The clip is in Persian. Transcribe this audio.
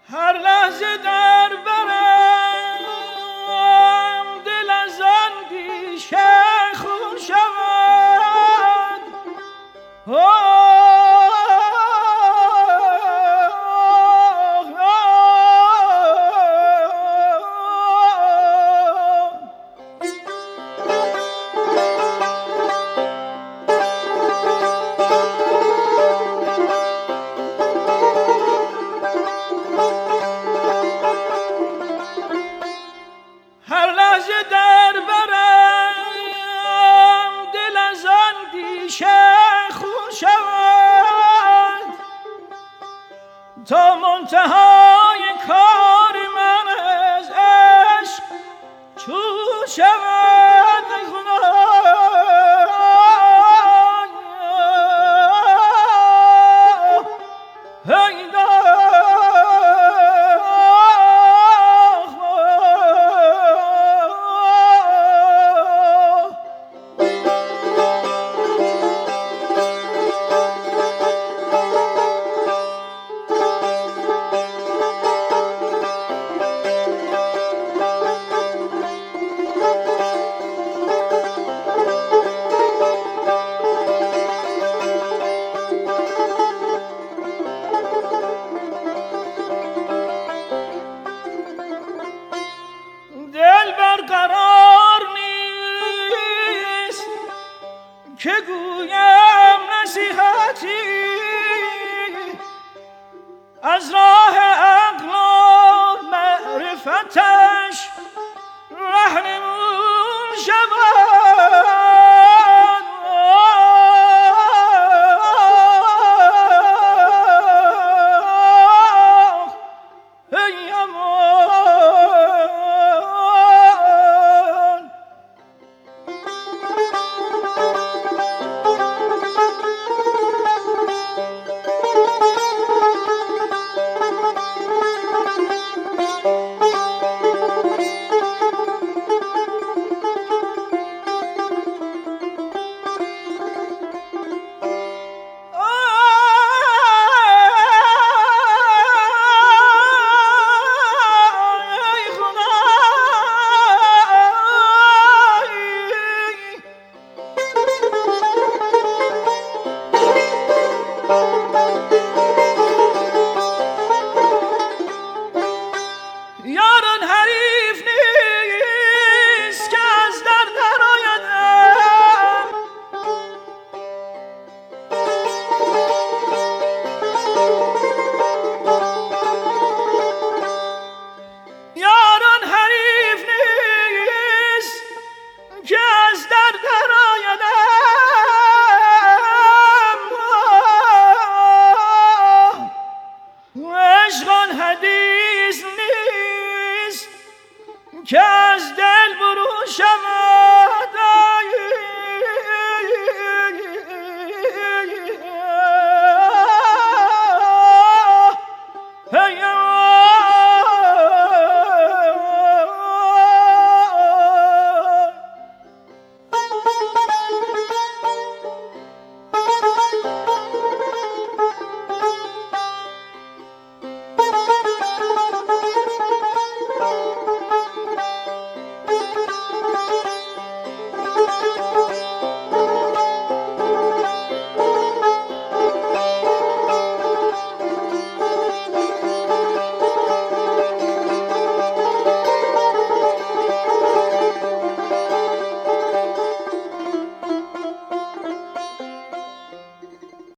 هر لحظه در برم دل از اندیشه خون شود. هر لحظه در برم دل از اندیشه خون شود تا منتهای کار من از عشق چون شود. دل برقرار نیست که گویم نصیحتی از راه عقل و معرفتش رهنمون شود. یاران حریف نیست که از در درآیدم، یاران حریف نیست که از در درآیدم. عشق آن حدیث نیست که از دل برون شود.